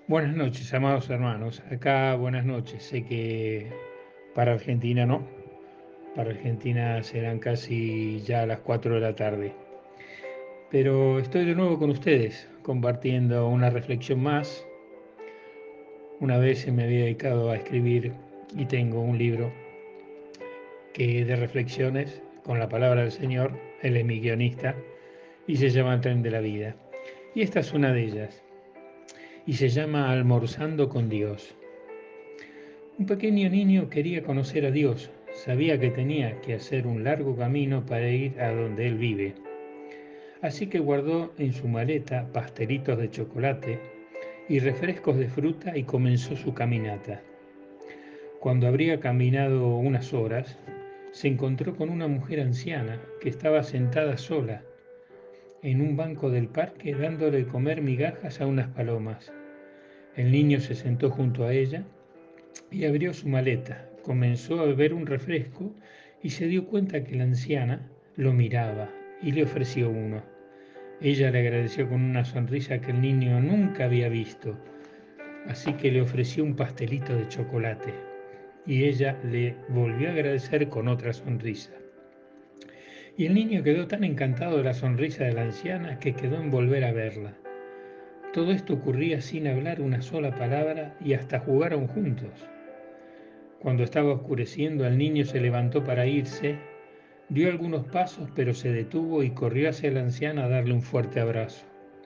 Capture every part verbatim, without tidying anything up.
Buenas noches, amados hermanos. Acá buenas noches. Sé que para Argentina no. Para Argentina serán casi ya las cuatro de la tarde. Pero estoy de nuevo con ustedes, compartiendo una reflexión más. Una vez me había dedicado a escribir y tengo un libro que de reflexiones con la palabra del Señor. Él es mi guionista y se llama El tren de la vida. Y esta es una de ellas. Y se llama Almorzando con Dios. Un pequeño niño quería conocer a Dios, sabía que tenía que hacer un largo camino para ir a donde Él vive. Así que guardó en su maleta pastelitos de chocolate y refrescos de fruta y comenzó su caminata. Cuando habría caminado unas horas, se encontró con una mujer anciana que estaba sentada sola en un banco del parque dándole de comer migajas a unas palomas. El niño se sentó junto a ella y abrió su maleta, comenzó a beber un refresco y se dio cuenta que la anciana lo miraba y le ofreció uno. Ella le agradeció con una sonrisa que el niño nunca había visto, así que le ofreció un pastelito de chocolate y ella le volvió a agradecer con otra sonrisa. Y el niño quedó tan encantado de la sonrisa de la anciana que quedó en volver a verla. Todo esto ocurría sin hablar una sola palabra y hasta jugaron juntos. Cuando estaba oscureciendo, el niño se levantó para irse, dio algunos pasos, pero se detuvo y corrió hacia la anciana a darle un fuerte abrazo.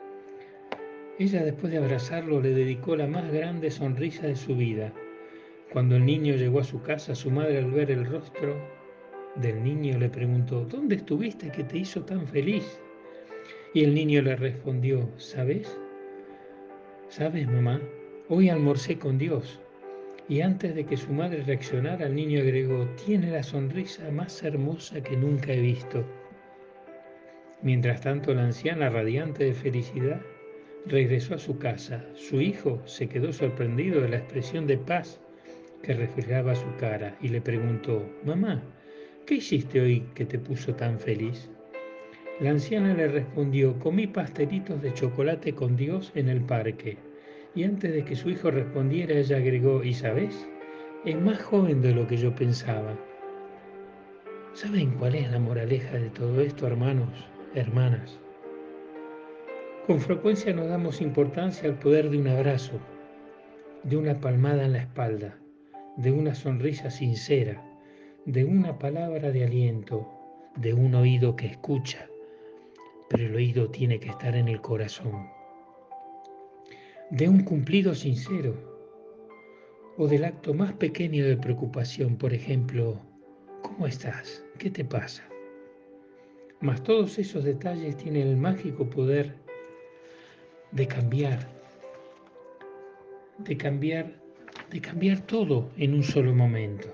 Ella, después de abrazarlo, le dedicó la más grande sonrisa de su vida. Cuando el niño llegó a su casa, su madre, al ver el rostro del niño, le preguntó: ¿dónde estuviste que te hizo tan feliz? Y el niño le respondió: ¿sabes? ¿Sabes, mamá? Hoy almorcé con Dios. Y antes de que su madre reaccionara, el niño agregó: tiene la sonrisa más hermosa que nunca he visto. Mientras tanto, la anciana, radiante de felicidad, regresó a su casa. Su hijo se quedó sorprendido de la expresión de paz que reflejaba su cara y le preguntó: mamá, ¿qué hiciste hoy que te puso tan feliz? La anciana le respondió: comí pastelitos de chocolate con Dios en el parque. Y antes de que su hijo respondiera, ella agregó: ¿y sabes? Es más joven de lo que yo pensaba. ¿Saben cuál es la moraleja de todo esto, hermanos, hermanas? Con frecuencia nos damos importancia al poder de un abrazo, de una palmada en la espalda, de una sonrisa sincera, de una palabra de aliento, de un oído que escucha, pero el oído tiene que estar en el corazón, de un cumplido sincero o del acto más pequeño de preocupación, por ejemplo: ¿cómo estás? ¿Qué te pasa? Mas todos esos detalles tienen el mágico poder de cambiar, de cambiar, de cambiar todo en un solo momento.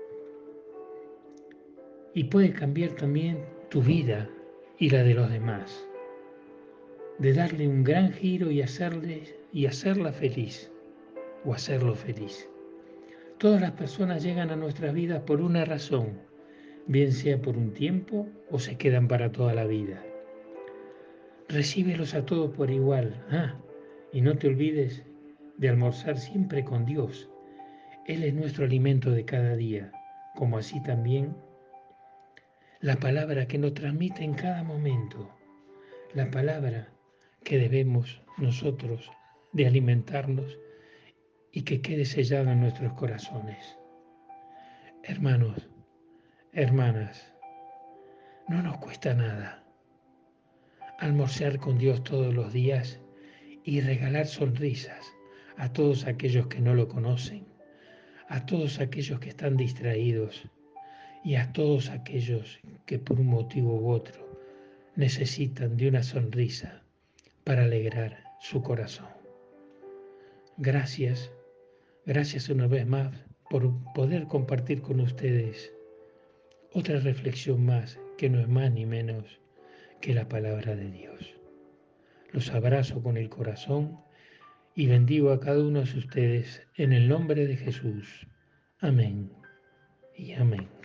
Y puede cambiar también tu vida y la de los demás, de darle un gran giro y hacerle y hacerla feliz o hacerlo feliz. Todas las personas llegan a nuestras vidas por una razón, bien sea por un tiempo o se quedan para toda la vida. Recíbelos a todos por igual. Ah, y no te olvides de almorzar siempre con Dios. Él es nuestro alimento de cada día, como así también la palabra que nos transmite en cada momento, la palabra que debemos nosotros de alimentarnos y que quede sellada en nuestros corazones. Hermanos, hermanas, no nos cuesta nada almorzar con Dios todos los días y regalar sonrisas a todos aquellos que no lo conocen, a todos aquellos que están distraídos y a todos aquellos que por un motivo u otro necesitan de una sonrisa para alegrar su corazón. Gracias, gracias una vez más por poder compartir con ustedes otra reflexión más que no es más ni menos que la palabra de Dios. Los abrazo con el corazón y bendigo a cada uno de ustedes en el nombre de Jesús. Amén y amén.